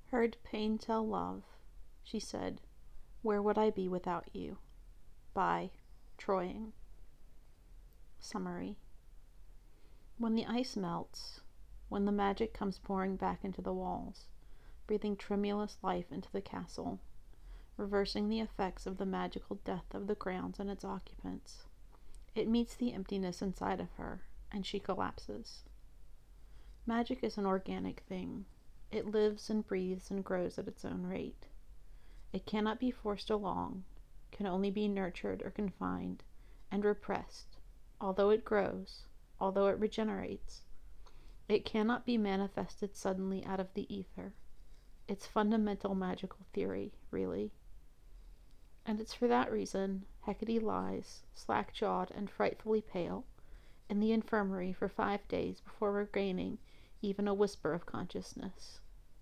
Heard pain tell love, she said, "Where would I be without you?" By Troying. Summary. When the ice melts, when the magic comes pouring back into the walls, breathing tremulous life into the castle, reversing the effects of the magical death of the grounds and its occupants, it meets the emptiness inside of her, and she collapses. Magic is an organic thing. It lives and breathes and grows at its own rate. It cannot be forced along, can only be nurtured or confined and repressed, although it grows, although it regenerates. It cannot be manifested suddenly out of the ether. It's fundamental magical theory, really. And it's for that reason Hecate lies, slack-jawed and frightfully pale, in the infirmary for 5 days before regaining even a whisper of consciousness.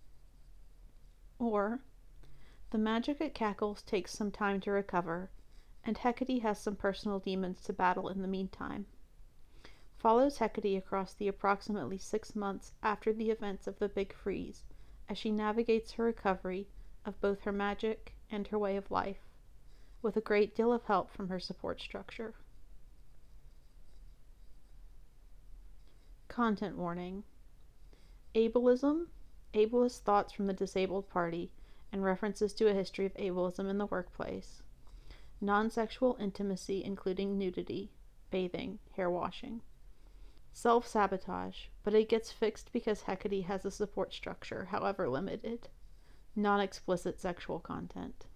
Or, the magic at Cackles takes some time to recover, and Hecate has some personal demons to battle in the meantime. Follows Hecate across the approximately 6 months after the events of the Big Freeze, as she navigates her recovery of both her magic and her way of life, with a great deal of help from her support structure. Content warning. Ableism, ableist thoughts from the disabled party, and references to a history of ableism in the workplace. Non-sexual intimacy including nudity, bathing, hair washing. Self-sabotage, but it gets fixed because Hecate has a support structure, however limited. Non-explicit sexual content.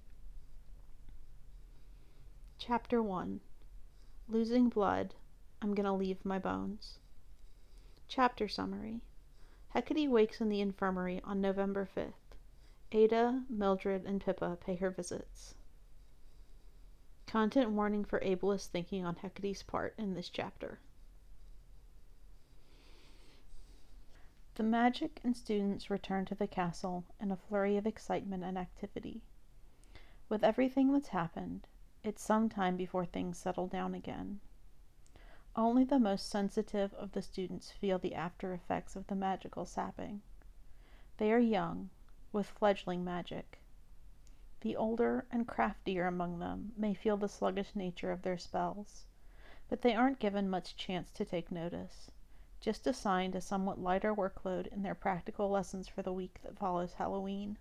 Chapter 1. Losing blood. I'm gonna leave my bones. Chapter summary. Hecate wakes in the infirmary on November 5th. Ada, Mildred, and Pippa pay her visits. Content warning for ableist thinking on Hecate's part in this chapter. The magic and students return to the castle in a flurry of excitement and activity. With everything that's happened, it's some time before things settle down again. Only the most sensitive of the students feel the after effects of the magical sapping. They are young, with fledgling magic. The older and craftier among them may feel the sluggish nature of their spells, but they aren't given much chance to take notice, just assigned a somewhat lighter workload in their practical lessons for the week that follows Halloween.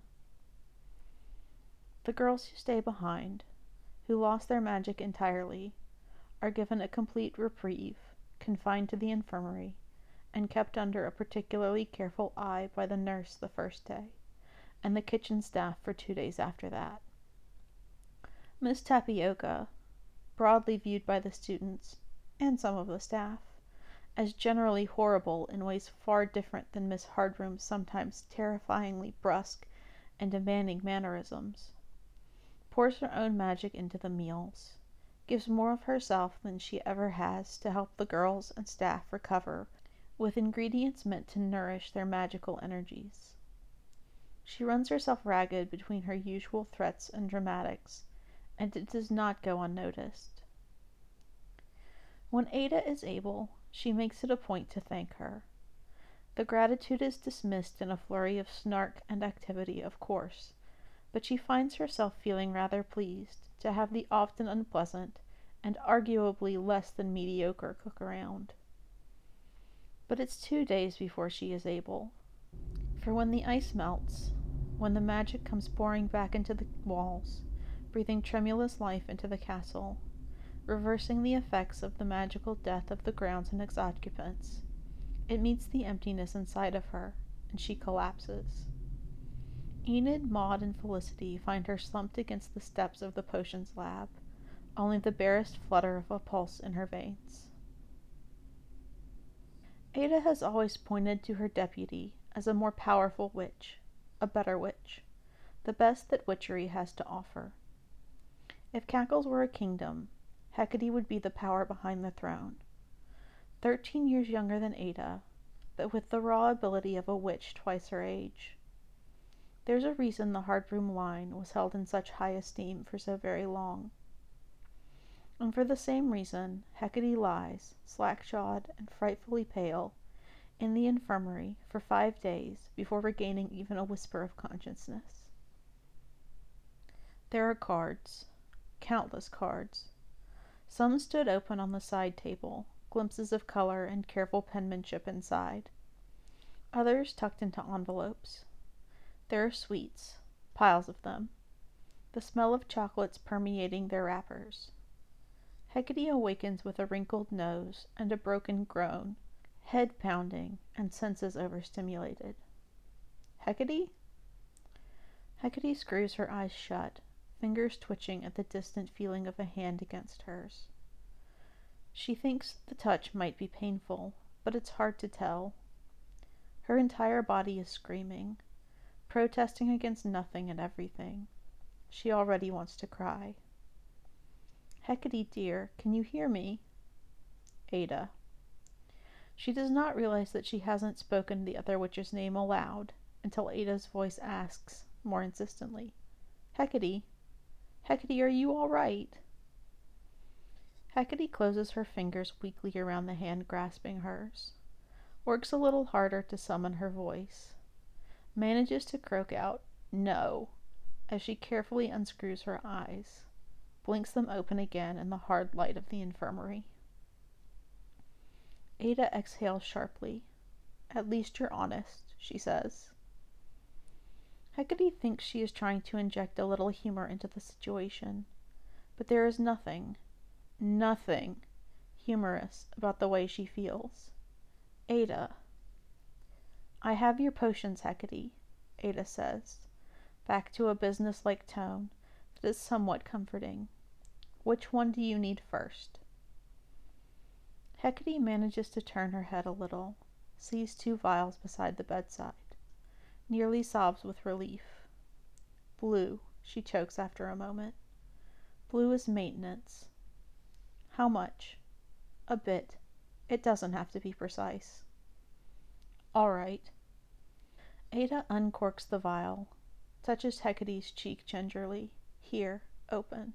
The girls who stay behind, who lost their magic entirely, are given a complete reprieve, confined to the infirmary, and kept under a particularly careful eye by the nurse the first day, and the kitchen staff for 2 days after that. Miss Tapioca, broadly viewed by the students, and some of the staff, as generally horrible in ways far different than Miss Hardroom's sometimes terrifyingly brusque and demanding mannerisms, pours her own magic into the meals, gives more of herself than she ever has to help the girls and staff recover with ingredients meant to nourish their magical energies. She runs herself ragged between her usual threats and dramatics, and it does not go unnoticed. When Ada is able, she makes it a point to thank her. The gratitude is dismissed in a flurry of snark and activity, of course, but she finds herself feeling rather pleased to have the often unpleasant and arguably less than mediocre cook around. But it's 2 days before she is able. For when the ice melts, when the magic comes pouring back into the walls, breathing tremulous life into the castle, reversing the effects of the magical death of the grounds and its occupants, it meets the emptiness inside of her, and she collapses. Enid, Maud, and Felicity find her slumped against the steps of the potions lab, only the barest flutter of a pulse in her veins. Ada has always pointed to her deputy as a more powerful witch, a better witch, the best that witchery has to offer. If Cackles were a kingdom, Hecate would be the power behind the throne. 13 years younger than Ada, but with the raw ability of a witch twice her age. There's a reason the Hardroom line was held in such high esteem for so very long. And for the same reason, Hecate lies, slack-jawed and frightfully pale, in the infirmary for 5 days before regaining even a whisper of consciousness. There are cards, countless cards. Some stood open on the side table, glimpses of color and careful penmanship inside. Others tucked into envelopes. There are sweets, piles of them, the smell of chocolates permeating their wrappers. Hecate awakens with a wrinkled nose and a broken groan, head pounding and senses overstimulated. Hecate? Hecate screws her eyes shut, fingers twitching at the distant feeling of a hand against hers. She thinks the touch might be painful, but it's hard to tell. Her entire body is screaming, protesting against nothing and everything. She already wants to cry. Hecate, dear, can you hear me? Ada. She does not realize that she hasn't spoken the other witch's name aloud until Ada's voice asks, more insistently, Hecate? Hecate, are you all right? Hecate closes her fingers weakly around the hand grasping hers, works a little harder to summon her voice, manages to croak out, no, as she carefully unscrews her eyes, blinks them open again in the hard light of the infirmary. Ada exhales sharply. At least you're honest, she says. Hecate thinks she is trying to inject a little humor into the situation, but there is nothing humorous about the way she feels. Ada. I have your potions, Hecate, Ada says, back to a business-like tone that is somewhat comforting. Which one do you need first? Hecate manages to turn her head a little, sees 2 vials beside the bedside, nearly sobs with relief. Blue, she chokes after a moment. Blue is maintenance. How much? A bit. It doesn't have to be precise. All right. Ada uncorks the vial, touches Hecate's cheek gingerly. Here, open.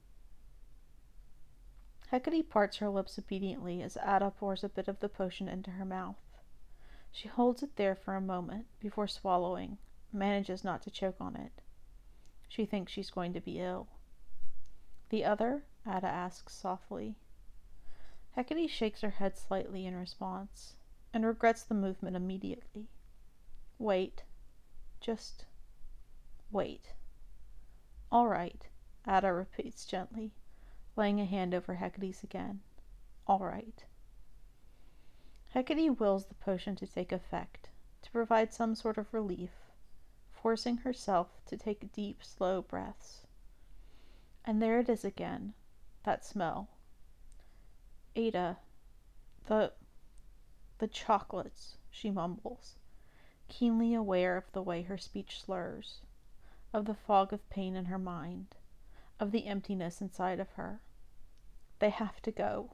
Hecate parts her lips obediently as Ada pours a bit of the potion into her mouth. She holds it there for a moment before swallowing, manages not to choke on it. She thinks she's going to be ill. The other? Ada asks softly. Hecate shakes her head slightly in response, and regrets the movement immediately. Wait. Just wait. All right, Ada repeats gently, laying a hand over Hecate's again. All right. Hecate wills the potion to take effect, to provide some sort of relief, forcing herself to take deep, slow breaths. And there it is again, that smell. Ada, the chocolates, she mumbles, keenly aware of the way her speech slurs, of the fog of pain in her mind, of the emptiness inside of her. They have to go.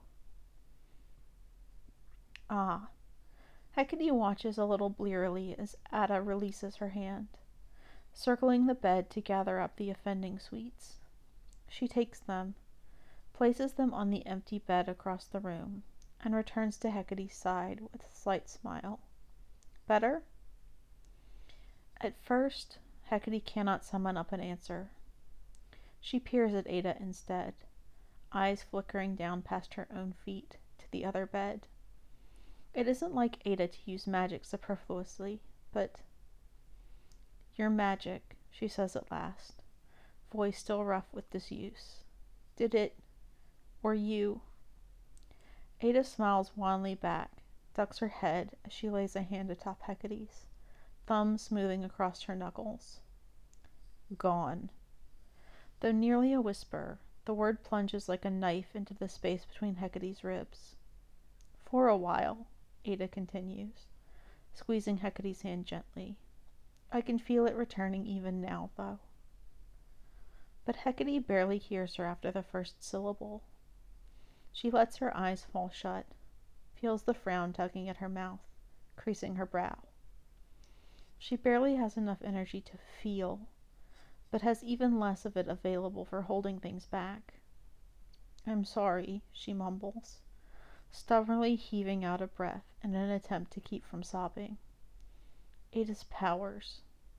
Ah. Hecate watches a little blearily as Ada releases her hand, circling the bed to gather up the offending sweets. She takes them, places them on the empty bed across the room, and returns to Hecate's side with a slight smile. Better? At first, Hecate cannot summon up an answer. She peers at Ada instead, eyes flickering down past her own feet to the other bed. It isn't like Ada to use magic superfluously, but... Your magic, she says at last, voice still rough with disuse. Did it... or you... Ada smiles wanly back, ducks her head as she lays a hand atop Hecate's, thumb smoothing across her knuckles. Gone. Though nearly a whisper, the word plunges like a knife into the space between Hecate's ribs. For a while, Ada continues, squeezing Hecate's hand gently. I can feel it returning even now, though. But Hecate barely hears her after the first syllable. She lets her eyes fall shut, feels the frown tugging at her mouth, creasing her brow. She barely has enough energy to feel, but has even less of it available for holding things back. I'm sorry, she mumbles, stubbornly heaving out a breath in an attempt to keep from sobbing. Ada's powers.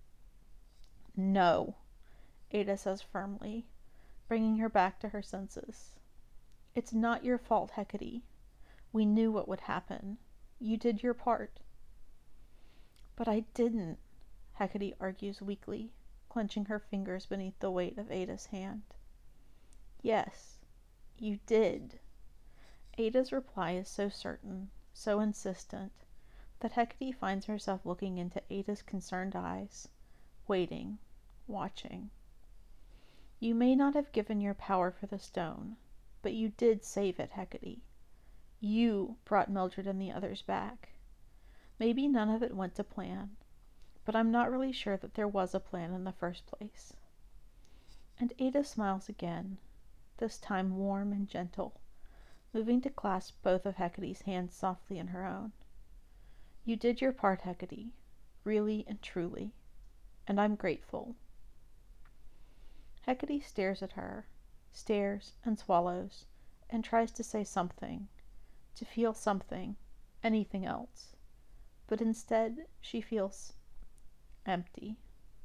No, Ada says firmly, bringing her back to her senses. It's not your fault, Hecate. We knew what would happen. You did your part. But I didn't, Hecate argues weakly, clenching her fingers beneath the weight of Ada's hand. Yes, you did. Ada's reply is so certain, so insistent, that Hecate finds herself looking into Ada's concerned eyes, waiting, watching. You may not have given your power for the stone, but you did save it, Hecate. You brought Mildred and the others back. Maybe none of it went to plan, but I'm not really sure that there was a plan in the first place. And Ada smiles again, this time warm and gentle, moving to clasp both of Hecate's hands softly in her own. You did your part, Hecate, really and truly, and I'm grateful. Hecate stares at her, stares and swallows, and tries to say something, to feel something, anything else. But instead, she feels empty.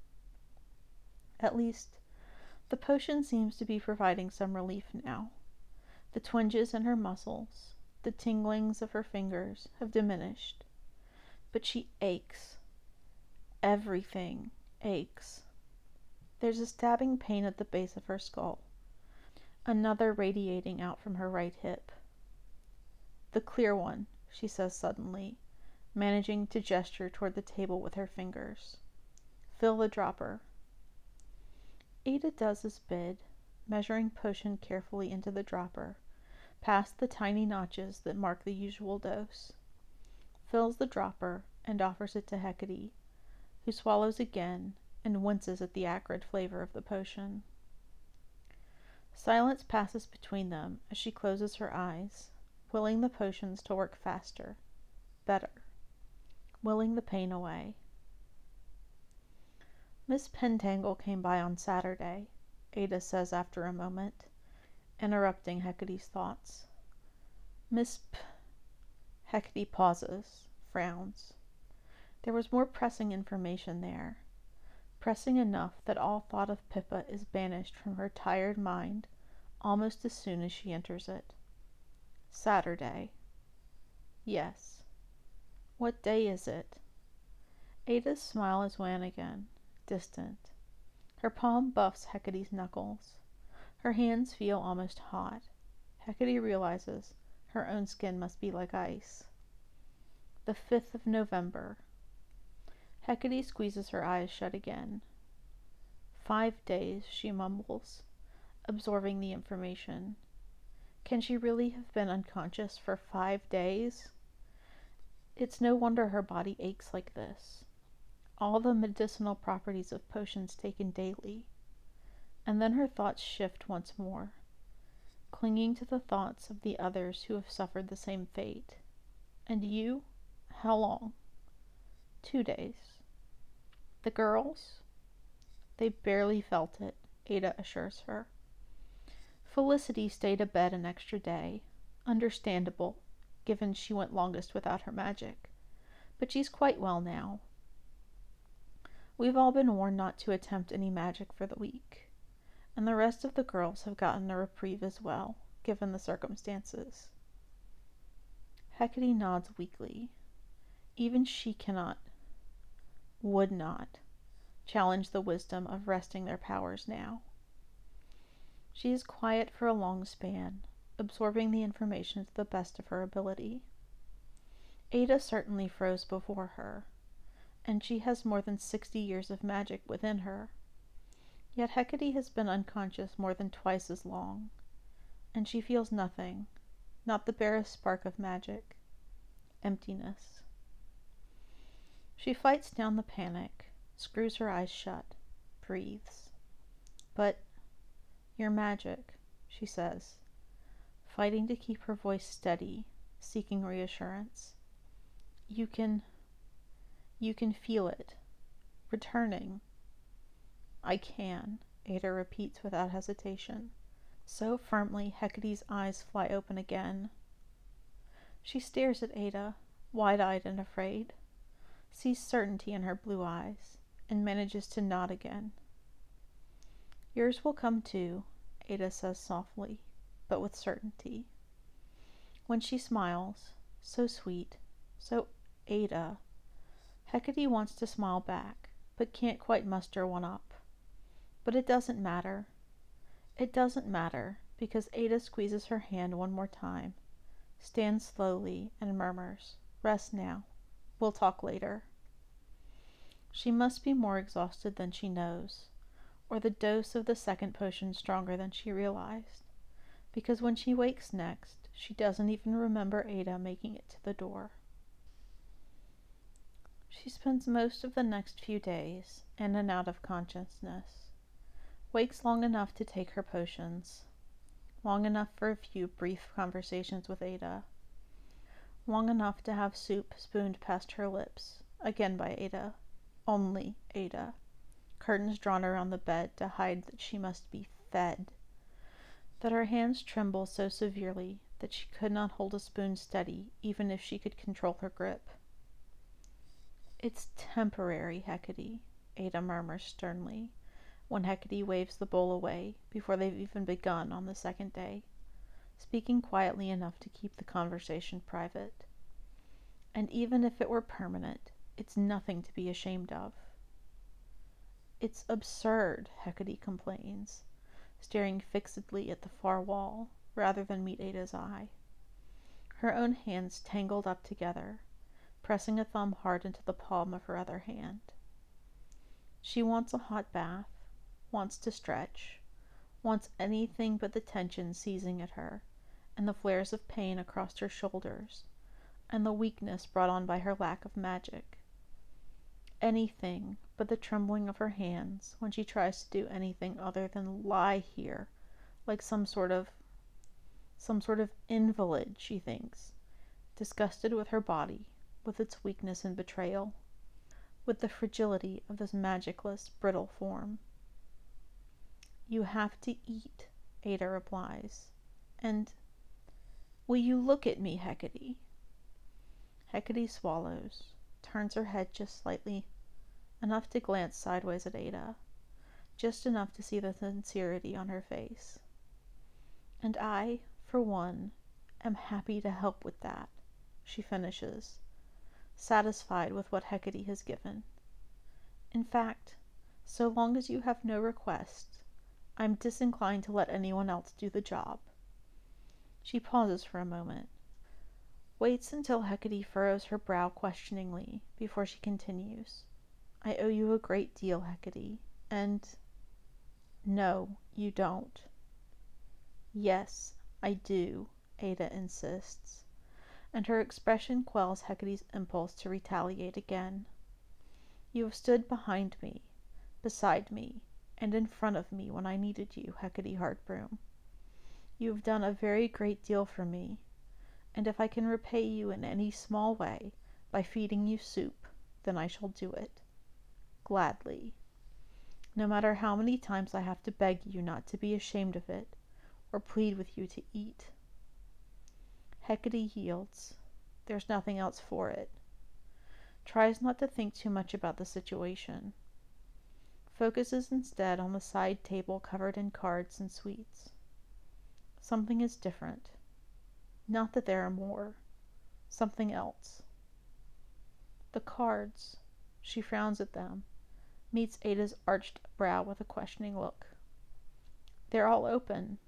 At least, the potion seems to be providing some relief now. The twinges in her muscles, the tinglings of her fingers have diminished. But she aches. Everything aches. There's a stabbing pain at the base of her skull, another radiating out from her right hip. The clear one, she says suddenly, managing to gesture toward the table with her fingers. Fill the dropper. Ada does as bid, measuring potion carefully into the dropper, past the tiny notches that mark the usual dose. Fills the dropper and offers it to Hecate, who swallows again and winces at the acrid flavor of the potion. Silence passes between them as she closes her eyes, willing the potions to work faster, better, willing the pain away. Miss Pentangle came by on Saturday, Ada says after a moment, interrupting Hecate's thoughts. Miss P... Hecate pauses, frowns. There was more pressing information there, pressing enough that all thought of Pippa is banished from her tired mind almost as soon as she enters it. Saturday. Yes. What day is it? Ada's smile is wan again, distant. Her palm buffs Hecate's knuckles. Her hands feel almost hot. Hecate realizes her own skin must be like ice. The 5th of November. Hecate squeezes her eyes shut again. 5 days, she mumbles, absorbing the information. Can she really have been unconscious for 5 days? It's no wonder her body aches like this. All the medicinal properties of potions taken daily. And then her thoughts shift once more, clinging to the thoughts of the others who have suffered the same fate. And you? How long? 2 days. The girls? They barely felt it, Ada assures her. Felicity stayed abed an extra day. Understandable, given she went longest without her magic. But she's quite well now. We've all been warned not to attempt any magic for the week, and the rest of the girls have gotten a reprieve as well, given the circumstances. Hecate nods weakly. Even she cannot, would not, challenge the wisdom of wresting their powers now. She is quiet for a long span, absorbing the information to the best of her ability. Ada certainly froze before her, and she has more than 60 years of magic within her. Yet Hecate has been unconscious more than twice as long, and she feels nothing, not the barest spark of magic. Emptiness. She fights down the panic, screws her eyes shut, breathes. But your magic, she says, fighting to keep her voice steady, seeking reassurance. You can feel it, returning. I can, Ada repeats without hesitation. So firmly, Hecate's eyes fly open again. She stares at Ada, wide-eyed and afraid, sees certainty in her blue eyes, and manages to nod again. Yours will come too, Ada says softly, but with certainty. When she smiles, so sweet, so Ada, Hecate wants to smile back, but can't quite muster one up. But it doesn't matter. It doesn't matter, because Ada squeezes her hand one more time, stands slowly, and murmurs, "Rest now. We'll talk later." She must be more exhausted than she knows, or the dose of the second potion stronger than she realized, because when she wakes next, she doesn't even remember Ada making it to the door. She spends most of the next few days in and out of consciousness, wakes long enough to take her potions, long enough for a few brief conversations with Ada, long enough to have soup spooned past her lips, again by Ada, only Ada, curtains drawn around the bed to hide that she must be fed, that her hands tremble so severely that she could not hold a spoon steady even if she could control her grip. "It's temporary, Hecate," Ada murmurs sternly, when Hecate waves the bowl away before they've even begun on the second day, speaking quietly enough to keep the conversation private. "And even if it were permanent, it's nothing to be ashamed of." "It's absurd," Hecate complains, staring fixedly at the far wall, rather than meet Ada's eye. Her own hands tangled up together, pressing a thumb hard into the palm of her other hand. She wants a hot bath, wants to stretch, wants anything but the tension seizing at her, and the flares of pain across her shoulders, and the weakness brought on by her lack of magic. Anything but the trembling of her hands when she tries to do anything other than lie here, like some sort of invalid, she thinks, disgusted with her body, with its weakness and betrayal, with the fragility of this magicless, brittle form. "You have to eat," Ada replies, "and will you look at me, Hecate?" Hecate swallows, turns her head just slightly, enough to glance sideways at Ada, just enough to see the sincerity on her face. "And I, for one, am happy to help with that," she finishes, satisfied with what Hecate has given. "In fact, so long as you have no requests, I'm disinclined to let anyone else do the job." She pauses for a moment, waits until Hecate furrows her brow questioningly before she continues. "I owe you a great deal, Hecate, and—" "No, you don't." "Yes, I do," Ada insists, and her expression quells Hecate's impulse to retaliate again. "You have stood behind me, beside me, and in front of me when I needed you, Hecate Heartbroom. You have done a very great deal for me, and if I can repay you in any small way by feeding you soup, then I shall do it. Gladly. No matter how many times I have to beg you not to be ashamed of it, or plead with you to eat." Hecate yields. There's nothing else for it. Tries not to think too much about the situation. Focuses instead on the side table covered in cards and sweets. Something is different. Not that there are more. Something else. The cards. She frowns at them, meets Ada's arched brow with a questioning look. "They're all open."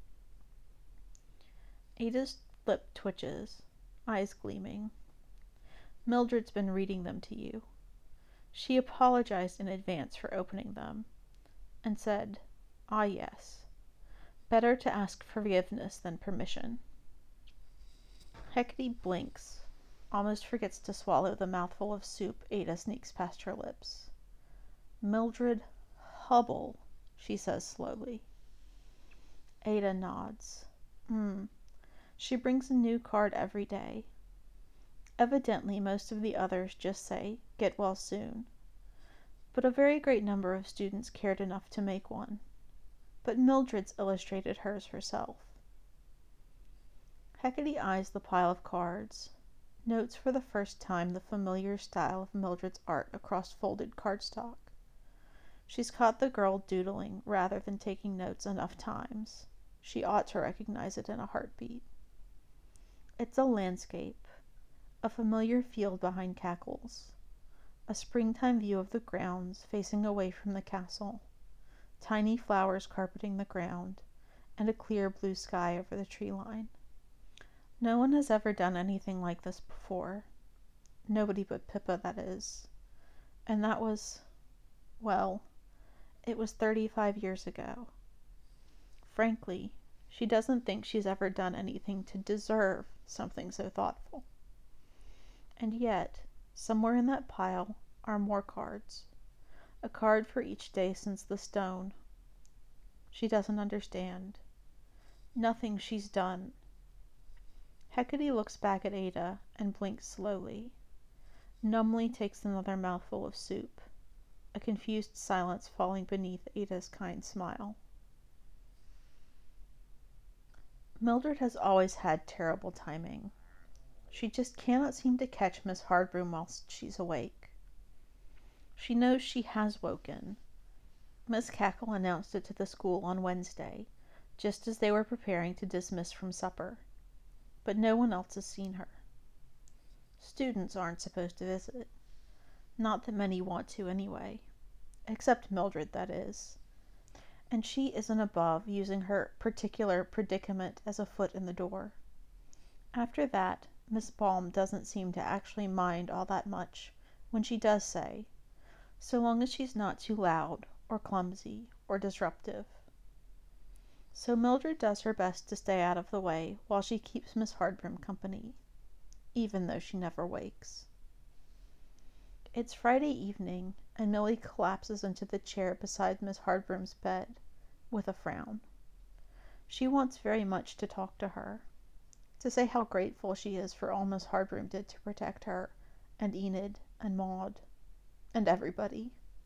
Ada's lip twitches, eyes gleaming. "Mildred's been reading them to you. She apologized in advance for opening them, and said, 'Ah, yes. Better to ask forgiveness than permission.'" Hecate blinks, almost forgets to swallow the mouthful of soup Ada sneaks past her lips. "Mildred Hubble," she says slowly. Ada nods. She brings a new card every day. Evidently most of the others just say, "Get well soon." But a very great number of students cared enough to make one. But Mildred's illustrated hers herself. Hecate eyes the pile of cards, notes for the first time the familiar style of Mildred's art across folded cardstock. She's caught the girl doodling rather than taking notes enough times. She ought to recognize it in a heartbeat. It's a landscape, a familiar field behind Cackles, a springtime view of the grounds facing away from the castle, tiny flowers carpeting the ground, and a clear blue sky over the tree line. No one has ever done anything like this before. Nobody but Pippa, that is. And that was, well, it was 35 years ago. Frankly, she doesn't think she's ever done anything to deserve something so thoughtful. And yet, somewhere in that pile are more cards. A card for each day since the stone. She doesn't understand. Nothing she's done. Hecate looks back at Ada and blinks slowly. Numbly takes another mouthful of soup, a confused silence falling beneath Ada's kind smile. Mildred has always had terrible timing. She just cannot seem to catch Miss Hardbroom whilst she's awake. She knows she has woken. Miss Cackle announced it to the school on Wednesday, just as they were preparing to dismiss from supper. But no one else has seen her. Students aren't supposed to visit. Not that many want to anyway. Except Mildred, that is. And she isn't above using her particular predicament as a foot in the door. After that, Miss Balm doesn't seem to actually mind all that much when she does say, so long as she's not too loud or clumsy or disruptive. So Mildred does her best to stay out of the way while she keeps Miss Hardbroom company, even though she never wakes. It's Friday evening, and Millie collapses into the chair beside Miss Hardbroom's bed, with a frown. She wants very much to talk to her, to say how grateful she is for all Miss Hardbroom did to protect her, and Enid, and Maud, and everybody.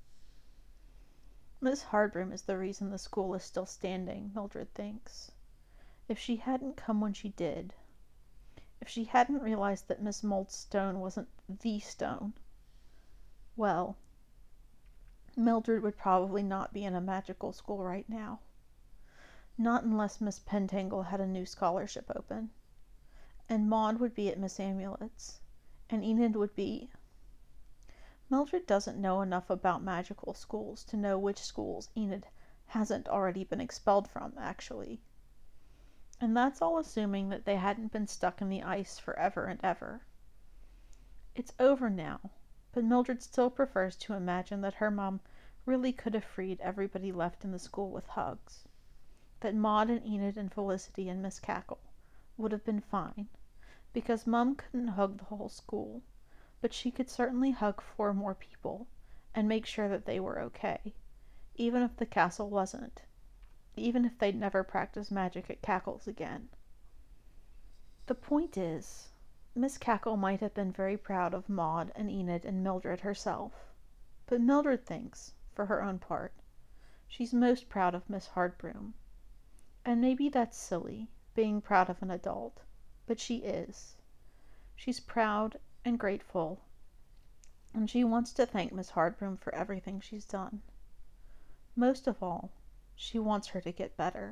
Miss Hardbroom is the reason the school is still standing, Mildred thinks. If she hadn't come when she did, if she hadn't realized that Miss Mould's stone wasn't the stone, well, Mildred would probably not be in a magical school right now. Not unless Miss Pentangle had a new scholarship open. And Maud would be at Miss Amulet's, and Enid would be... Mildred doesn't know enough about magical schools to know which schools Enid hasn't already been expelled from, actually. And that's all assuming that they hadn't been stuck in the ice forever and ever. It's over now, but Mildred still prefers to imagine that her mom really could have freed everybody left in the school with hugs. That Maud and Enid and Felicity and Miss Cackle would have been fine, because Mum couldn't hug the whole school, but she could certainly hug 4 more people and make sure that they were okay, even if the castle wasn't, even if they'd never practice magic at Cackle's again. The point is, Miss Cackle might have been very proud of Maud and Enid and Mildred herself, but Mildred thinks, for her own part, she's most proud of Miss Hardbroom. And maybe that's silly, being proud of an adult, but she is. She's proud and grateful, and she wants to thank Miss Hardbroom for everything she's done. Most of all, she wants her to get better.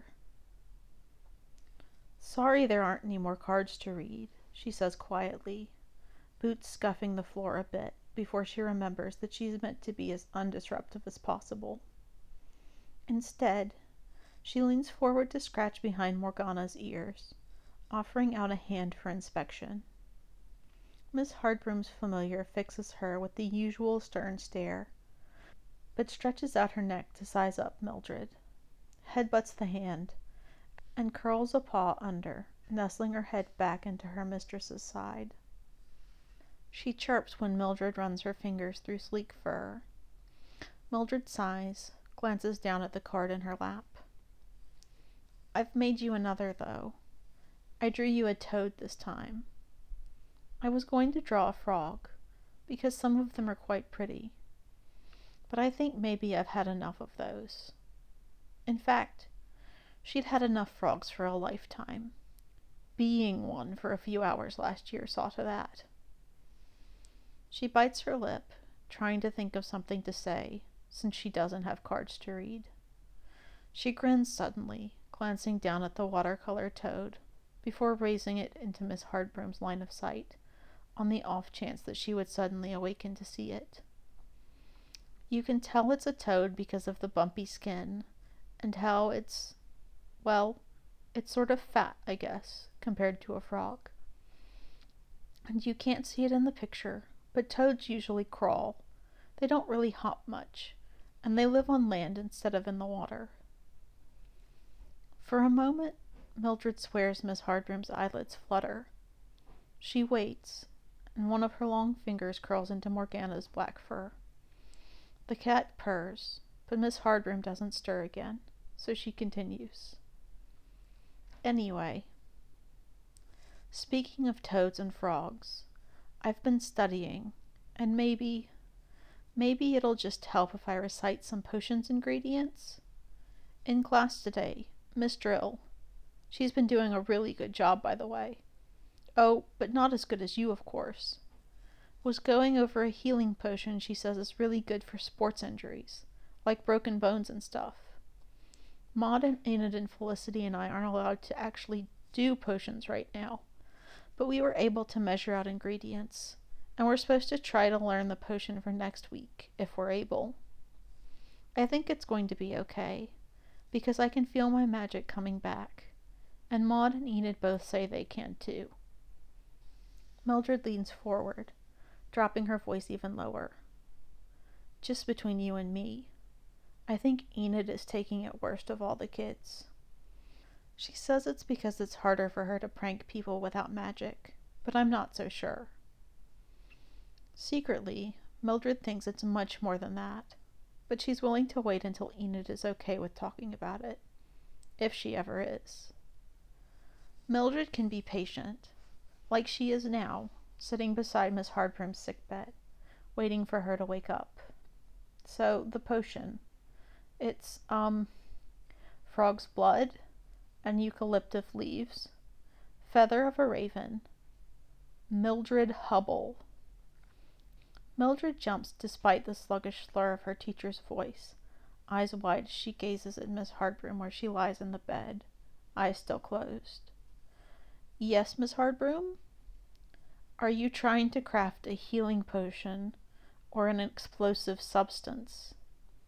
Sorry there aren't any more cards to read, she says quietly, boots scuffing the floor a bit before she remembers that she's meant to be as undisruptive as possible. Instead, she leans forward to scratch behind Morgana's ears, offering out a hand for inspection. Miss Hardbroom's familiar fixes her with the usual stern stare, but stretches out her neck to size up Mildred, headbutts the hand, and curls a paw under, nestling her head back into her mistress's side. She chirps when Mildred runs her fingers through sleek fur. Mildred sighs, glances down at the card in her lap. I've made you another, though. I drew you a toad this time. I was going to draw a frog, because some of them are quite pretty. But I think maybe I've had enough of those. In fact, she'd had enough frogs for a lifetime. being one for a few hours last year saw to that. She bites her lip, trying to think of something to say, since she doesn't have cards to read. She grins suddenly, glancing down at the watercolor toad, before raising it into Miss Hardbroom's line of sight, on the off chance that she would suddenly awaken to see it. You can tell it's a toad because of the bumpy skin, and how it's, well, it's sort of fat, I guess, compared to a frog. And you can't see it in the picture, but toads usually crawl. They don't really hop much, and they live on land instead of in the water. For a moment, Mildred swears Miss Hardbroom's eyelids flutter. She waits, and one of her long fingers curls into Morgana's black fur. The cat purrs, but Miss Hardbroom doesn't stir again, so she continues. Anyway, speaking of toads and frogs, I've been studying, and maybe it'll just help if I recite some potions ingredients. In class today, Miss Drill, she's been doing a really good job, by the way. Oh, but not as good as you, of course. Was going over a healing potion she says is really good for sports injuries, like broken bones and stuff. Maud and Enid and Felicity and I aren't allowed to actually do potions right now, but we were able to measure out ingredients, and we're supposed to try to learn the potion for next week, if we're able. I think it's going to be okay, because I can feel my magic coming back, and Maud and Enid both say they can too. Mildred leans forward, dropping her voice even lower. Just between you and me, I think Enid is taking it worst of all the kids. She says it's because it's harder for her to prank people without magic, but I'm not so sure. Secretly, Mildred thinks it's much more than that, but she's willing to wait until Enid is okay with talking about it, if she ever is. Mildred can be patient, like she is now, sitting beside Miss Hardbroom's sickbed, waiting for her to wake up. So, the potion. It's, frog's blood, and eucalyptus leaves, feather of a raven, Mildred Hubble. Mildred jumps despite the sluggish slur of her teacher's voice, eyes wide as she gazes at Miss Hardbroom where she lies in the bed, eyes still closed. Yes, Miss Hardbroom? Are you trying to craft a healing potion or an explosive substance?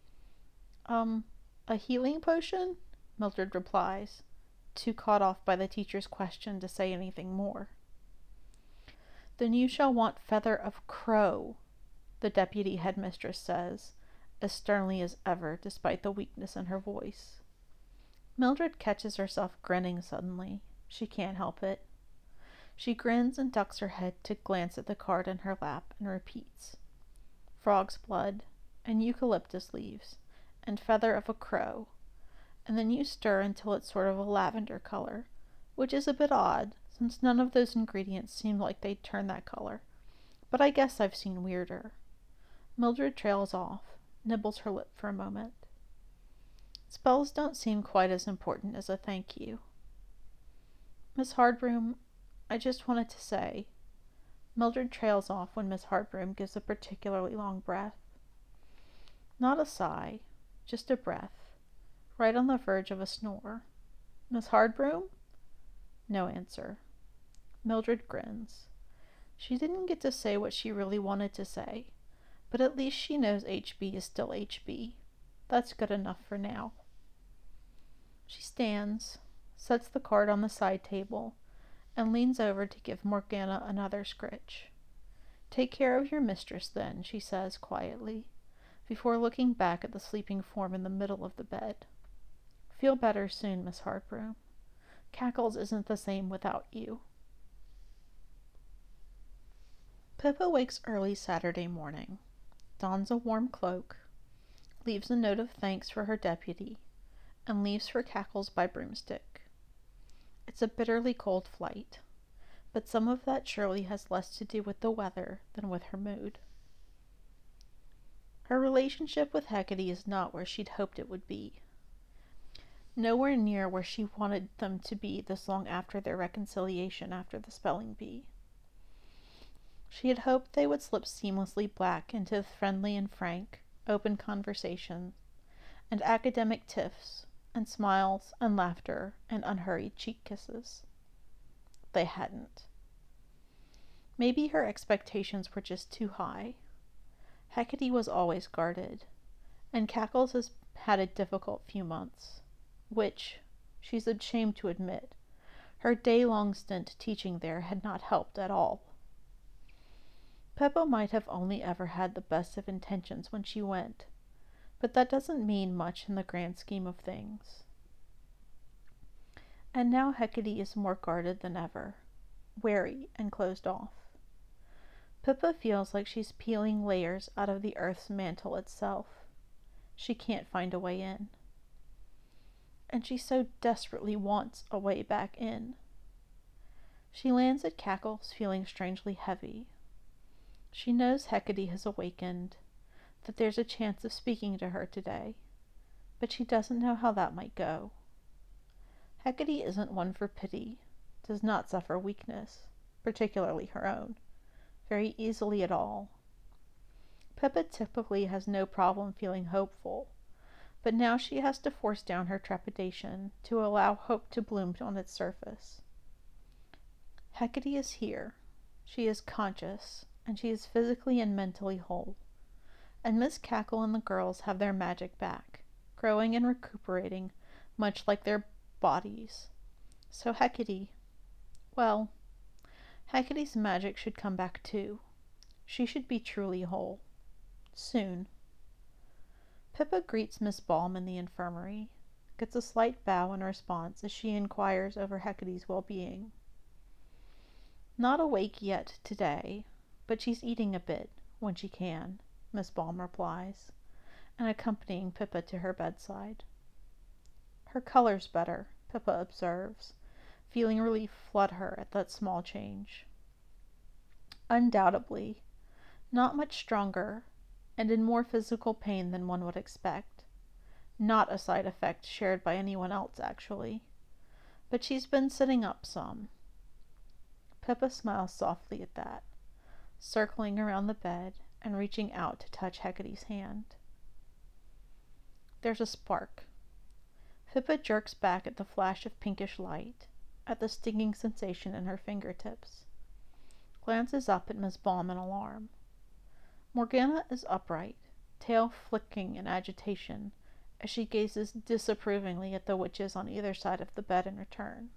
A healing potion? Mildred replies, too caught off by the teacher's question to say anything more. Then you shall want feather of crow, the deputy headmistress says, as sternly as ever, despite the weakness in her voice. Mildred catches herself grinning suddenly. She can't help it. She grins and ducks her head to glance at the card in her lap and repeats. Frog's blood, and eucalyptus leaves, and feather of a crow, and then you stir until it's sort of a lavender color, which is a bit odd, since none of those ingredients seem like they'd turn that color, but I guess I've seen weirder. Mildred trails off, nibbles her lip for a moment. Spells don't seem quite as important as a thank you. Miss Hardbroom, I just wanted to say. Mildred trails off when Miss Hardbroom gives a particularly long breath. Not a sigh, just a breath, right on the verge of a snore. Miss Hardbroom? No answer. Mildred grins. She didn't get to say what she really wanted to say, but at least she knows HB is still HB. That's good enough for now. She stands, sets the card on the side table, and leans over to give Morgana another scritch. Take care of your mistress, then, she says quietly, before looking back at the sleeping form in the middle of the bed. Feel better soon, Miss Hardbroom. Cackles isn't the same without you. Pippa wakes early Saturday morning, dons a warm cloak, leaves a note of thanks for her deputy, and leaves for Cackles by broomstick. It's a bitterly cold flight, but some of that surely has less to do with the weather than with her mood. Her relationship with Hecate is not where she'd hoped it would be. nowhere near where she wanted them to be this long after their reconciliation after the spelling bee. She had hoped they would slip seamlessly back into friendly and frank, open conversation, and academic tiffs, and smiles, and laughter, and unhurried cheek kisses. They hadn't. Maybe her expectations were just too high. Hecate was always guarded, and Cackles has had a difficult few months, which, she's ashamed to admit, her day-long stint teaching there had not helped at all. Peppa might have only ever had the best of intentions when she went, but that doesn't mean much in the grand scheme of things. And now Hecate is more guarded than ever, wary and closed off. Pippa feels like she's peeling layers out of the earth's mantle itself. She can't find a way in. And she so desperately wants a way back in. She lands at Cackles feeling strangely heavy. She knows Hecate has awakened, that there's a chance of speaking to her today, but she doesn't know how that might go. Hecate isn't one for pity, does not suffer weakness, particularly her own, very easily at all. Pippa typically has no problem feeling hopeful, but now she has to force down her trepidation to allow hope to bloom on its surface. Hecate is here. She is conscious, and she is physically and mentally whole. And Miss Cackle and the girls have their magic back, growing and recuperating, much like their bodies. So Hecate's magic should come back too. She should be truly whole. Soon. Pippa greets Miss Balm in the infirmary, gets a slight bow in response as she inquires over Hecate's well-being. Not awake yet today, but she's eating a bit, when she can, Miss Balm replies, and accompanying Pippa to her bedside. Her color's better, Pippa observes, feeling relief flood her at that small change. Undoubtedly, not much stronger, and in more physical pain than one would expect. Not a side effect shared by anyone else, actually. But she's been sitting up some. Pippa smiles softly at that, circling around the bed and reaching out to touch Hecate's hand. There's a spark. Pippa jerks back at the flash of pinkish light, at the stinging sensation in her fingertips. Glances up at Miss Balm in alarm. Morgana is upright, tail flicking in agitation, as she gazes disapprovingly at the witches on either side of the bed in return.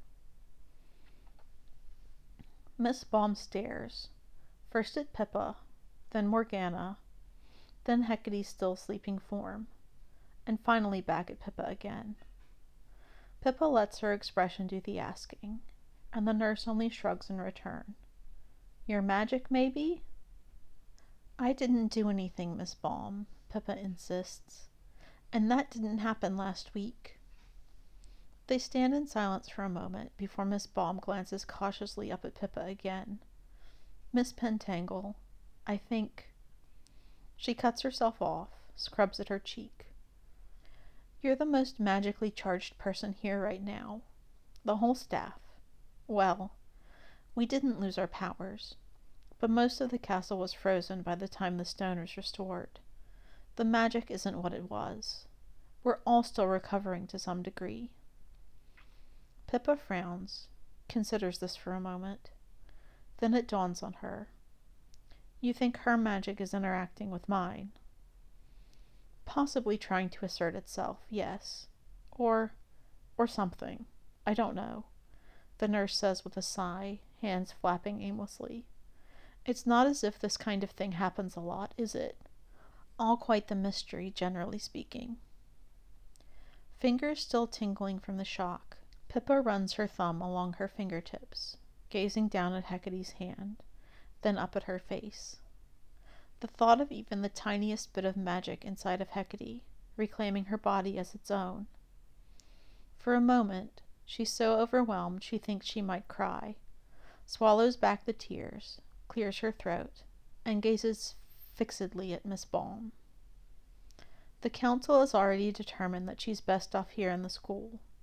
Miss Balm stares, first at Pippa, then Morgana, then Hecate's still sleeping form, and finally back at Pippa again. Pippa lets her expression do the asking, and the nurse only shrugs in return. Your magic, maybe? I didn't do anything, Miss Balm, Pippa insists, and that didn't happen last week. They stand in silence for a moment before Miss Balm glances cautiously up at Pippa again. Miss Pentangle, I think. She cuts herself off, scrubs at her cheek. You're the most magically charged person here right now. The whole staff. Well, we didn't lose our powers, but most of the castle was frozen by the time the stone was restored. The magic isn't what it was. We're all still recovering to some degree. Pippa frowns, considers this for a moment. Then it dawns on her. You think her magic is interacting with mine? Possibly trying to assert itself, yes. Or something. I don't know, the nurse says with a sigh, hands flapping aimlessly. It's not as if this kind of thing happens a lot, is it? All quite the mystery, generally speaking. Fingers still tingling from the shock, Pippa runs her thumb along her fingertips, gazing down at Hecate's hand, then up at her face. The thought of even the tiniest bit of magic inside of Hecate, reclaiming her body as its own. For a moment, she's so overwhelmed she thinks she might cry, swallows back the tears, clears her throat, and gazes fixedly at Miss Balm. The council has already determined that she's best off here in the school,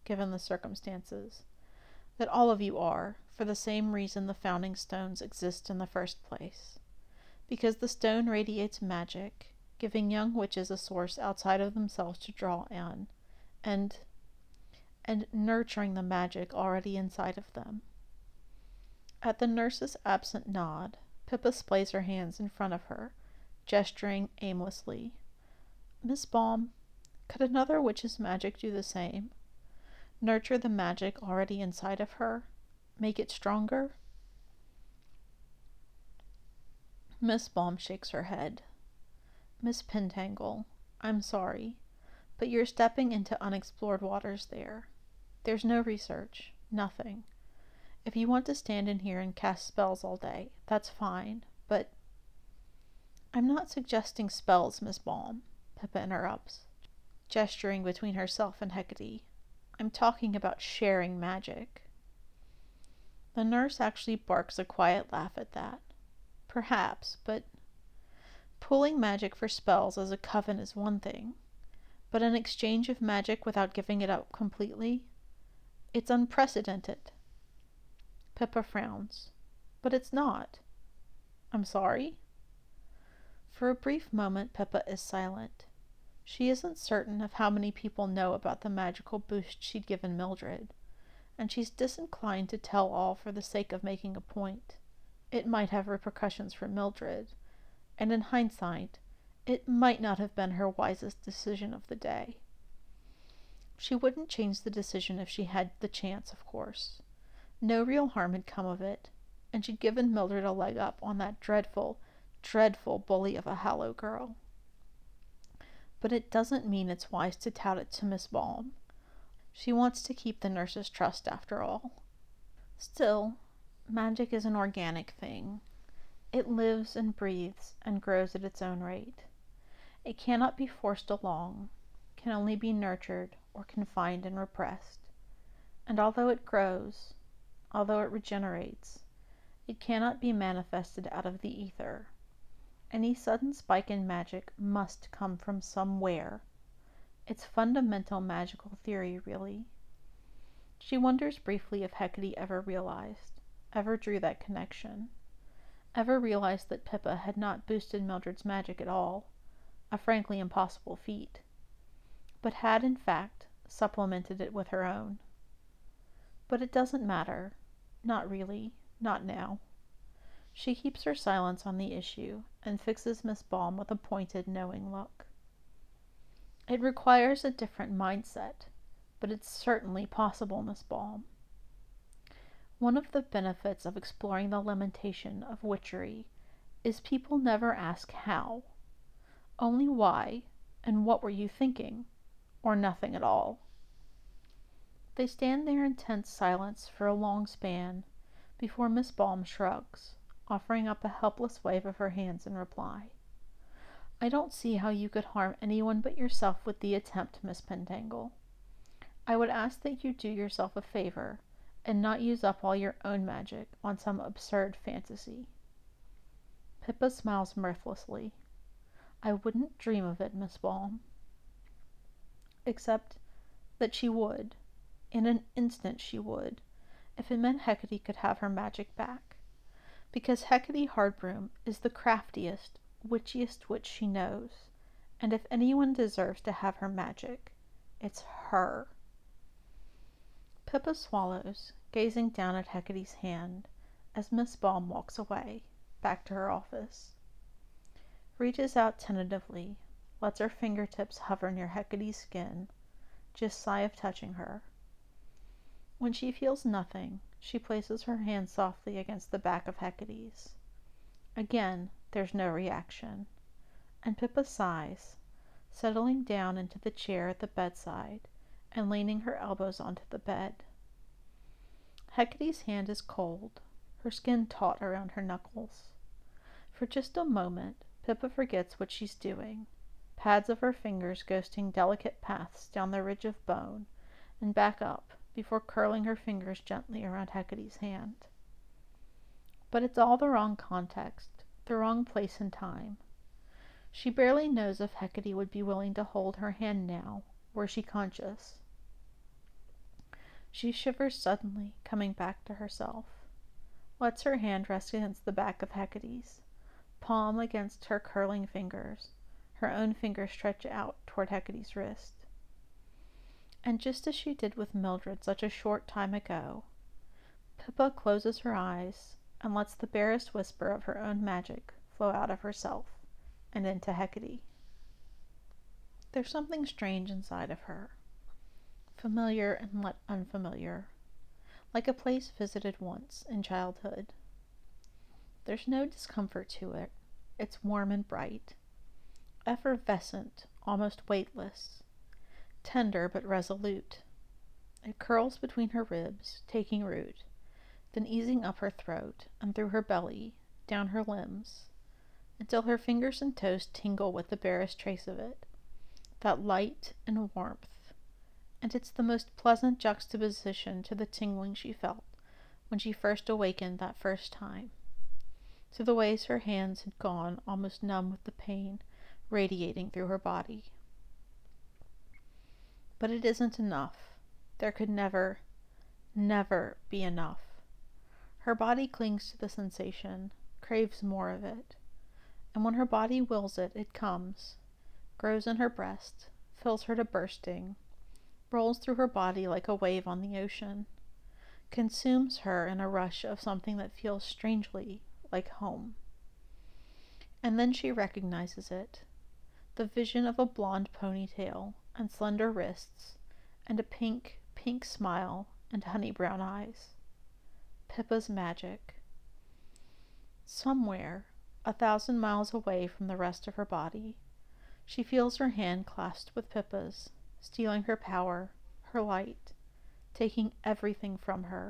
given the circumstances, that all of you are, for the same reason the founding stones exist in the first place. Because the stone radiates magic, giving young witches a source outside of themselves to draw on, and nurturing the magic already inside of them. At the nurse's absent nod, Pippa splays her hands in front of her, gesturing aimlessly. Miss Baum, could another witch's magic do the same? Nurture the magic already inside of her? Make it stronger? Miss Baum shakes her head. Miss Pentangle, I'm sorry, but you're stepping into unexplored waters there. There's no research, nothing. If you want to stand in here and cast spells all day, that's fine, but... I'm not suggesting spells, Miss Baum, Pippa interrupts, gesturing between herself and Hecate. I'm talking about sharing magic. The nurse actually barks a quiet laugh at that. Perhaps, but pooling magic for spells as a coven is one thing, but an exchange of magic without giving it up completely? It's unprecedented. Pippa frowns. But it's not. I'm sorry? For a brief moment, Pippa is silent. She isn't certain of how many people know about the magical boost she'd given Mildred, and she's disinclined to tell all for the sake of making a point. It might have repercussions for Mildred, and in hindsight, it might not have been her wisest decision of the day. She wouldn't change the decision if she had the chance, of course. No real harm had come of it, and she'd given Mildred a leg up on that dreadful, dreadful bully of a Hallow girl. But it doesn't mean it's wise to tout it to Miss Baum. She wants to keep the nurse's trust, after all. Still, magic is an organic thing. It lives and breathes and grows at its own rate. It cannot be forced along, can only be nurtured or confined and repressed. And although it grows, although it regenerates, it cannot be manifested out of the ether. Any sudden spike in magic must come from somewhere. It's fundamental magical theory, really. She wonders briefly if Hecate ever realized, ever drew that connection, ever realized that Pippa had not boosted Mildred's magic at all, a frankly impossible feat, but had, in fact, supplemented it with her own. But it doesn't matter. Not really. Not now. She keeps her silence on the issue and fixes Miss Baum with a pointed, knowing look. It requires a different mindset, but it's certainly possible, Miss Baum. One of the benefits of exploring the limitation of witchery is people never ask how, only why, and what were you thinking, or nothing at all. They stand there in tense silence for a long span before Miss Baum shrugs, offering up a helpless wave of her hands in reply. I don't see how you could harm anyone but yourself with the attempt, Miss Pentangle. I would ask that you do yourself a favor and not use up all your own magic on some absurd fantasy. Pippa smiles mirthlessly. I wouldn't dream of it, Miss Baum. Except that she would. In an instant she would, if it meant Hecate could have her magic back. Because Hecate Hardbroom is the craftiest, witchiest witch she knows, and if anyone deserves to have her magic, it's her. Pippa swallows, gazing down at Hecate's hand, as Miss Baum walks away, back to her office. Reaches out tentatively, lets her fingertips hover near Hecate's skin, just shy of touching her. When she feels nothing, she places her hand softly against the back of Hecate's. Again, there's no reaction, and Pippa sighs, settling down into the chair at the bedside and leaning her elbows onto the bed. Hecate's hand is cold, her skin taut around her knuckles. For just a moment, Pippa forgets what she's doing, pads of her fingers ghosting delicate paths down the ridge of bone and back up before curling her fingers gently around Hecate's hand. But it's all the wrong context, the wrong place and time. She barely knows if Hecate would be willing to hold her hand now, were she conscious. She shivers suddenly, coming back to herself. Lets her hand rest against the back of Hecate's, palm against her curling fingers. Her own fingers stretch out toward Hecate's wrist. And just as she did with Mildred such a short time ago, Pippa closes her eyes and lets the barest whisper of her own magic flow out of herself and into Hecate. There's something strange inside of her, familiar and yet unfamiliar, like a place visited once in childhood. There's no discomfort to it. It's warm and bright, effervescent, almost weightless, tender but resolute. It curls between her ribs, taking root, then easing up her throat and through her belly, down her limbs, until her fingers and toes tingle with the barest trace of it, that light and warmth. And it's the most pleasant juxtaposition to the tingling she felt when she first awakened that first time, to the ways her hands had gone almost numb with the pain radiating through her body. But it isn't enough. There could never, never be enough. Her body clings to the sensation, craves more of it, and when her body wills it, it comes, grows in her breast, fills her to bursting, rolls through her body like a wave on the ocean, consumes her in a rush of something that feels strangely like home. And then she recognizes it, the vision of a blonde ponytail and slender wrists and a pink, pink smile and honey brown eyes. Pippa's magic. Somewhere, 1,000 miles away from the rest of her body, she feels her hand clasped with Pippa's, stealing her power, her light, taking everything from her.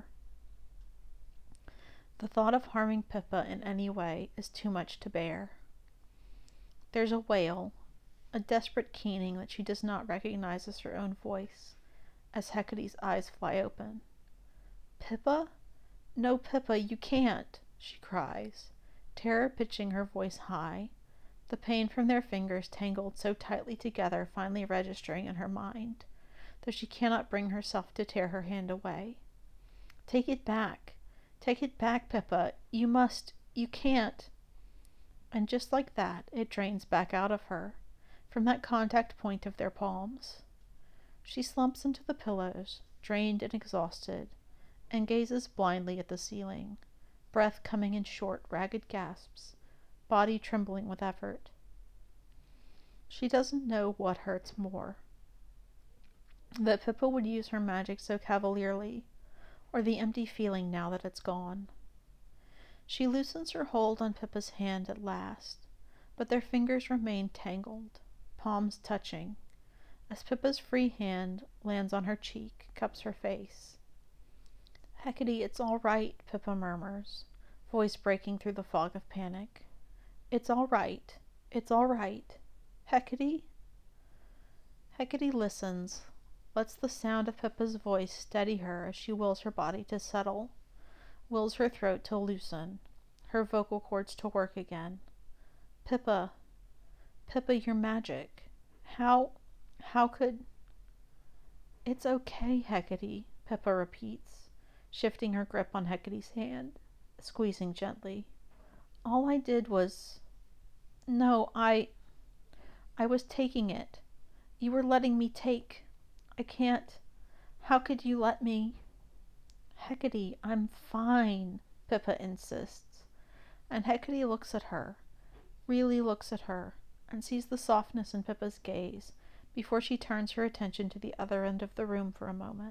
The thought of harming Pippa in any way is too much to bear. There's a wail, a desperate keening that she does not recognize as her own voice, as Hecate's eyes fly open. Pippa? No, Pippa, you can't, she cries, terror pitching her voice high, the pain from their fingers tangled so tightly together finally registering in her mind, though she cannot bring herself to tear her hand away. Take it back, Pippa, you must, you can't. And just like that, it drains back out of her, from that contact point of their palms. She slumps into the pillows, drained and exhausted, and gazes blindly at the ceiling, breath coming in short, ragged gasps, body trembling with effort. She doesn't know what hurts more, that Pippa would use her magic so cavalierly, or the empty feeling now that it's gone. She loosens her hold on Pippa's hand at last, but their fingers remain tangled, palms touching, as Pippa's free hand lands on her cheek, cups her face. Hecate, it's all right, Pippa murmurs, voice breaking through the fog of panic. It's all right. It's all right. Hecate? Hecate listens, lets the sound of Pippa's voice steady her as she wills her body to settle, wills her throat to loosen, her vocal cords to work again. Pippa, your magic. How could... It's okay, Hecate, Pippa repeats, shifting her grip on Hecate's hand, squeezing gently. All I did was... No, I was taking it. You were letting me take. I can't... How could you let me... Hecate, I'm fine, Pippa insists, and Hecate looks at her, really looks at her, and sees the softness in Pippa's gaze before she turns her attention to the other end of the room for a moment.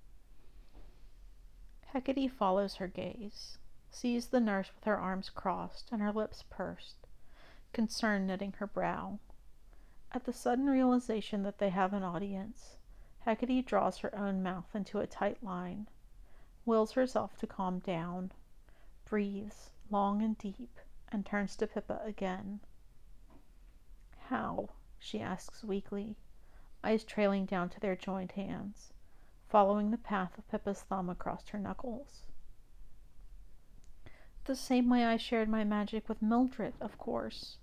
Hecate follows her gaze, sees the nurse with her arms crossed and her lips pursed, concern knitting her brow. At the sudden realization that they have an audience, Hecate draws her own mouth into a tight line, wills herself to calm down, breathes long and deep, and turns to Pippa again. How? She asks weakly, eyes trailing down to their joined hands, following the path of Pippa's thumb across her knuckles. The same way I shared my magic with Mildred, of course.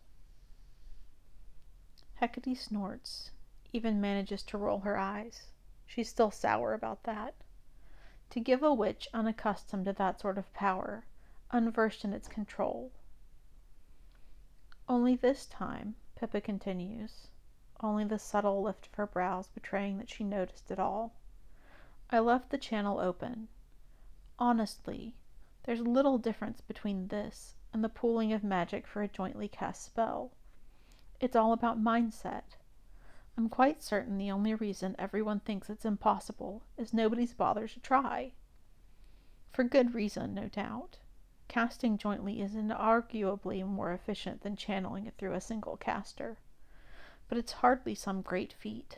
Hecate snorts, even manages to roll her eyes. She's still sour about that. to give a witch unaccustomed to that sort of power, unversed in its control. Only this time, Pippa continues, only the subtle lift of her brows betraying that she noticed it all, I left the channel open. Honestly, there's little difference between this and the pooling of magic for a jointly cast spell. It's all about mindset. I'm quite certain the only reason everyone thinks it's impossible is nobody's bothered to try. For good reason, no doubt. Casting jointly is inarguably more efficient than channeling it through a single caster. But it's hardly some great feat.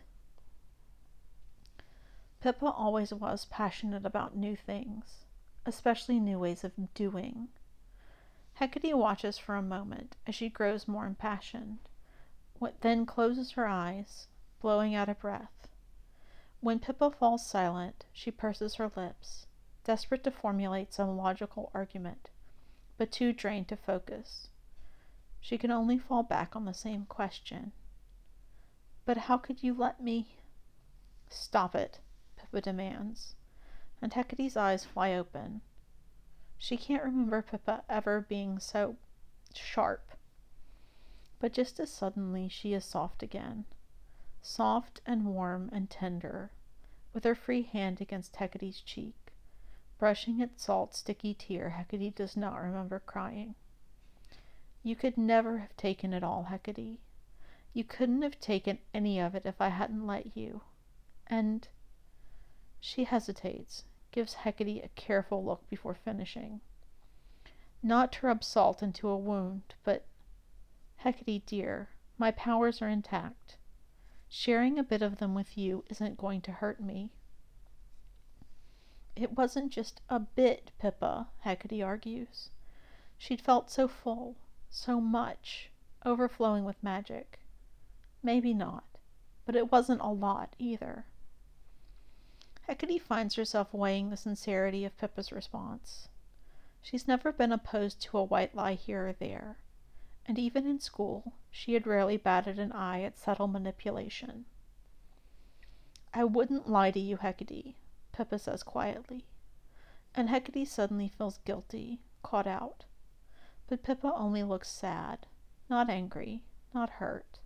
Pippa always was passionate about new things, especially new ways of doing. Hecate watches for a moment as she grows more impassioned, then closes her eyes, blowing out a breath. When Pippa falls silent, she purses her lips, desperate to formulate some logical argument, but too drained to focus. She can only fall back on the same question. But how could you let me? Stop it, Pippa demands, and Hecate's eyes fly open. She can't remember Pippa ever being so sharp. But just as suddenly she is soft again. Soft and warm and tender, with her free hand against Hecate's cheek, brushing its salt, sticky tear Hecate does not remember crying. You could never have taken it all, Hecate. You couldn't have taken any of it if I hadn't let you. And she hesitates, gives Hecate a careful look before finishing. Not to rub salt into a wound, but, Hecate dear, my powers are intact. Sharing a bit of them with you isn't going to hurt me. It wasn't just a bit, Pippa, Hecate argues. She'd felt so full, so much, overflowing with magic. Maybe not, but it wasn't a lot either. Hecate finds herself weighing the sincerity of Pippa's response. She's never been opposed to a white lie here or there, and even in school she had rarely batted an eye at subtle manipulation. I wouldn't lie to you, Hecate, Pippa says quietly, and Hecate suddenly feels guilty, caught out. But Pippa only looks sad, not angry, not hurt.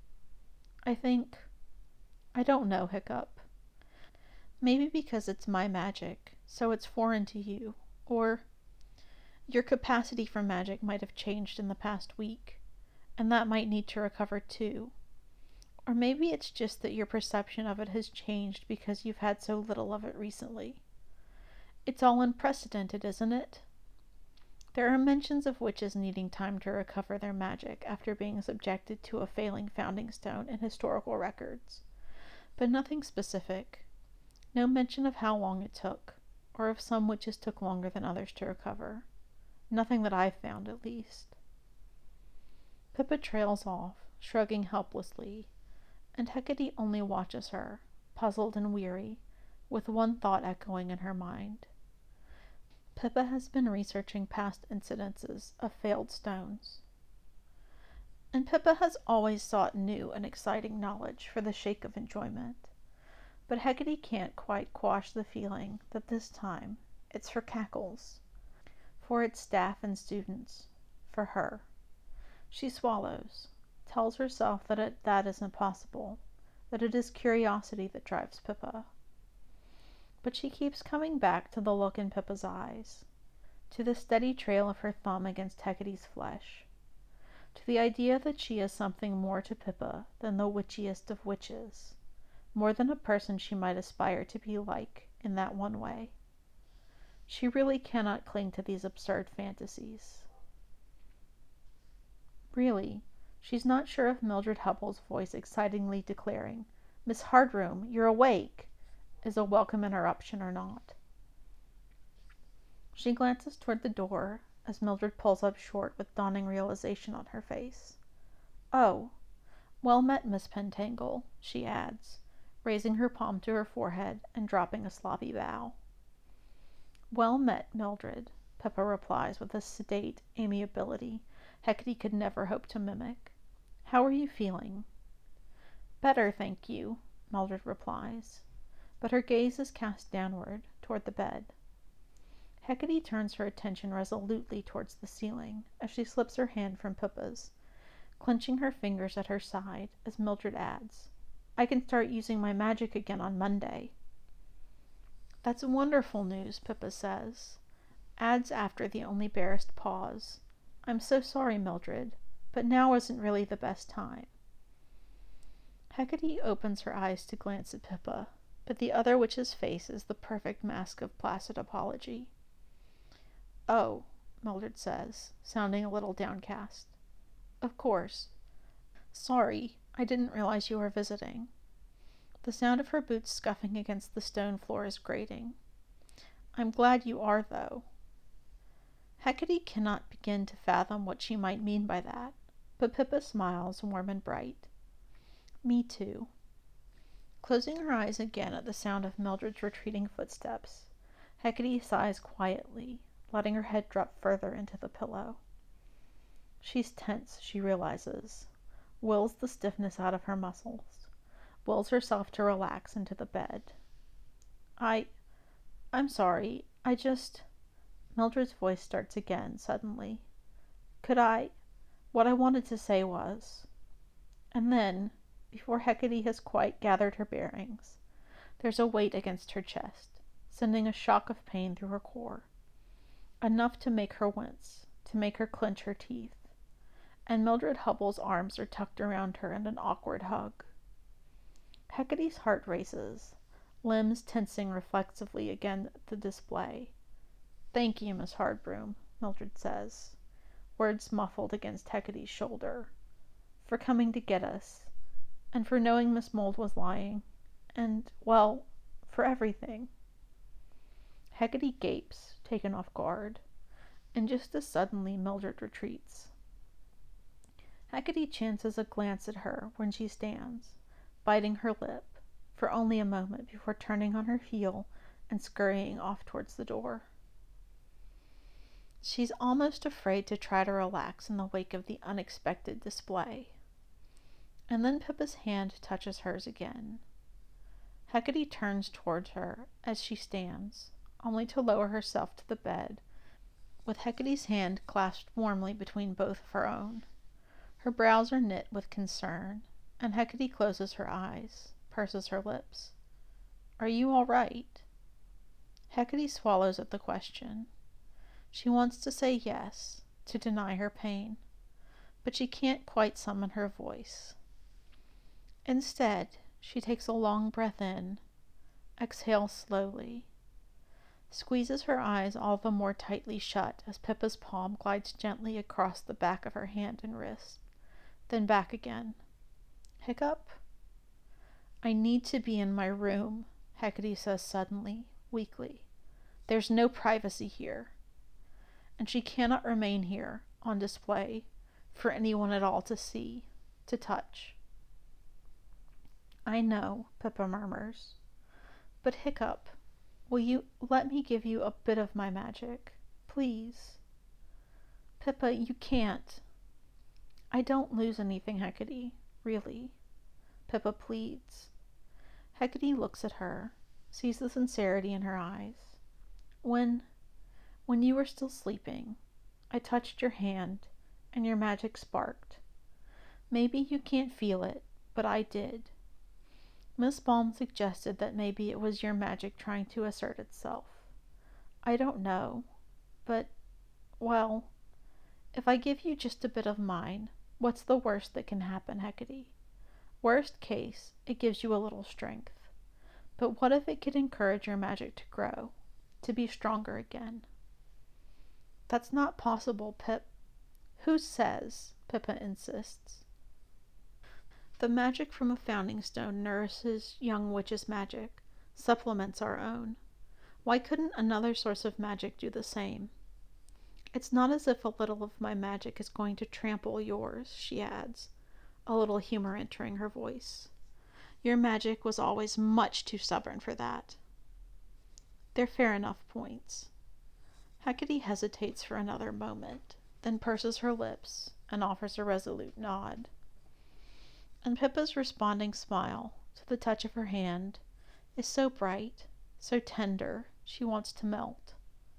I don't know, hiccup. Maybe because it's my magic, so it's foreign to you, or your capacity for magic might have changed in the past week, and that might need to recover too. Or maybe it's just that your perception of it has changed because you've had so little of it recently. It's all unprecedented, isn't it? There are mentions of witches needing time to recover their magic after being subjected to a failing founding stone in historical records, but nothing specific. No mention of how long it took, or if some witches took longer than others to recover. Nothing that I've found, at least. Pippa trails off, shrugging helplessly, and Hecate only watches her, puzzled and weary, with one thought echoing in her mind. Pippa has been researching past incidences of failed stones. And Pippa has always sought new and exciting knowledge for the sake of enjoyment. But Hecate can't quite quash the feeling that this time it's for cackles, for its staff and students, for her. She swallows, tells herself that that isn't possible, that it is curiosity that drives Pippa. But she keeps coming back to the look in Pippa's eyes, to the steady trail of her thumb against Hecate's flesh, to the idea that she is something more to Pippa than the witchiest of witches, more than a person she might aspire to be like in that one way. She really cannot cling to these absurd fantasies. Really, she's not sure if Mildred Hubbell's voice excitingly declaring, "Miss Hardroom, you're awake!" is a welcome interruption or not. She glances toward the door as Mildred pulls up short with dawning realization on her face. "Oh, well met, Miss Pentangle," she adds, raising her palm to her forehead and dropping a sloppy bow. "Well met, Mildred," Pippa replies with a sedate amiability Hecate could never hope to mimic. "How are you feeling?" "Better, thank you," Mildred replies, but her gaze is cast downward, toward the bed. Hecate turns her attention resolutely towards the ceiling as she slips her hand from Pippa's, clenching her fingers at her side as Mildred adds, "I can start using my magic again on Monday." "That's wonderful news," Pippa adds after the only barest pause. "I'm so sorry, Mildred, but now isn't really the best time." Hecate opens her eyes to glance at Pippa, but the other witch's face is the perfect mask of placid apology. "Oh," Mildred says, sounding a little downcast. "Of course. Sorry, I didn't realize you were visiting." The sound of her boots scuffing against the stone floor is grating. "I'm glad you are, though." Hecate cannot begin to fathom what she might mean by that, but Pippa smiles, warm and bright. "Me too." Closing her eyes again at the sound of Mildred's retreating footsteps, Hecate sighs quietly, letting her head drop further into the pillow. She's tense, she realizes, wills the stiffness out of her muscles, wills herself to relax into the bed. I'm sorry, Mildred's voice starts again, suddenly. What I wanted to say was... And then, before Hecate has quite gathered her bearings, there's a weight against her chest, sending a shock of pain through her core. Enough to make her wince, to make her clench her teeth. And Mildred Hubbell's arms are tucked around her in an awkward hug. Hecate's heart races, limbs tensing reflexively against the display. "Thank you, Miss Hardbroom," Mildred says, words muffled against Hecate's shoulder, "for coming to get us, and for knowing Miss Mould was lying, and, well, for everything." Hecate gapes, taken off guard, and just as suddenly Mildred retreats. Hecate chances a glance at her when she stands, biting her lip, for only a moment before turning on her heel and scurrying off towards the door. She's almost afraid to try to relax in the wake of the unexpected display. And then Pippa's hand touches hers again. Hecate turns towards her as she stands, only to lower herself to the bed, with Hecate's hand clasped warmly between both of her own. Her brows are knit with concern, and Hecate closes her eyes, purses her lips. "Are you all right?" Hecate swallows at the question. She wants to say yes, to deny her pain, but she can't quite summon her voice. Instead, she takes a long breath in, exhales slowly, squeezes her eyes all the more tightly shut as Pippa's palm glides gently across the back of her hand and wrist, then back again. Hiccup? "I need to be in my room," Hecate says suddenly, weakly. "There's no privacy here. And she cannot remain here, on display, for anyone at all to see, to touch." "I know," Pippa murmurs. "But Hiccup, will you let me give you a bit of my magic? Please?" "Pippa, you can't." "I don't lose anything, Hecate, really," Pippa pleads. Hecate looks at her, sees the sincerity in her eyes. When you were still sleeping, I touched your hand, and your magic sparked. Maybe you can't feel it, but I did. Miss Balm suggested that maybe it was your magic trying to assert itself. I don't know, but, well, if I give you just a bit of mine, what's the worst that can happen, Hecate? Worst case, it gives you a little strength. But what if it could encourage your magic to grow, to be stronger again?" "That's not possible, Pip." "Who says?" Pippa insists. "The magic from a founding stone nourishes young witches' magic, supplements our own. Why couldn't another source of magic do the same? It's not as if a little of my magic is going to trample yours," she adds, a little humor entering her voice. "Your magic was always much too stubborn for that." "They're fair enough points." Hecate hesitates for another moment, then purses her lips and offers a resolute nod. And Pippa's responding smile, to the touch of her hand, is so bright, so tender, she wants to melt.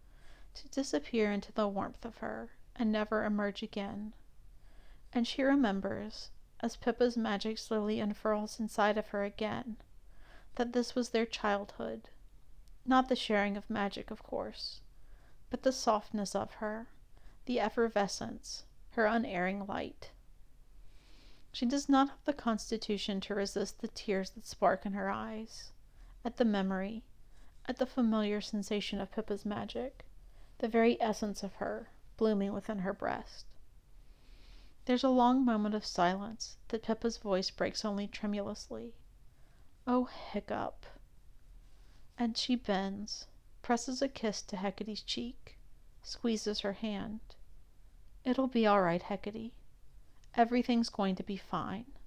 to disappear into the warmth of her and never emerge again. And she remembers, as Pippa's magic slowly unfurls inside of her again, that this was their childhood. Not the sharing of magic, of course, but the softness of her, the effervescence, her unerring light. She does not have the constitution to resist the tears that spark in her eyes, at the memory, at the familiar sensation of Pippa's magic, the very essence of her, blooming within her breast. There's a long moment of silence that Pippa's voice breaks only tremulously. Oh, Hiccup. And she bends, presses a kiss to Hecate's cheek, squeezes her hand. It'll be all right, Hecate. Everything's going to be fine.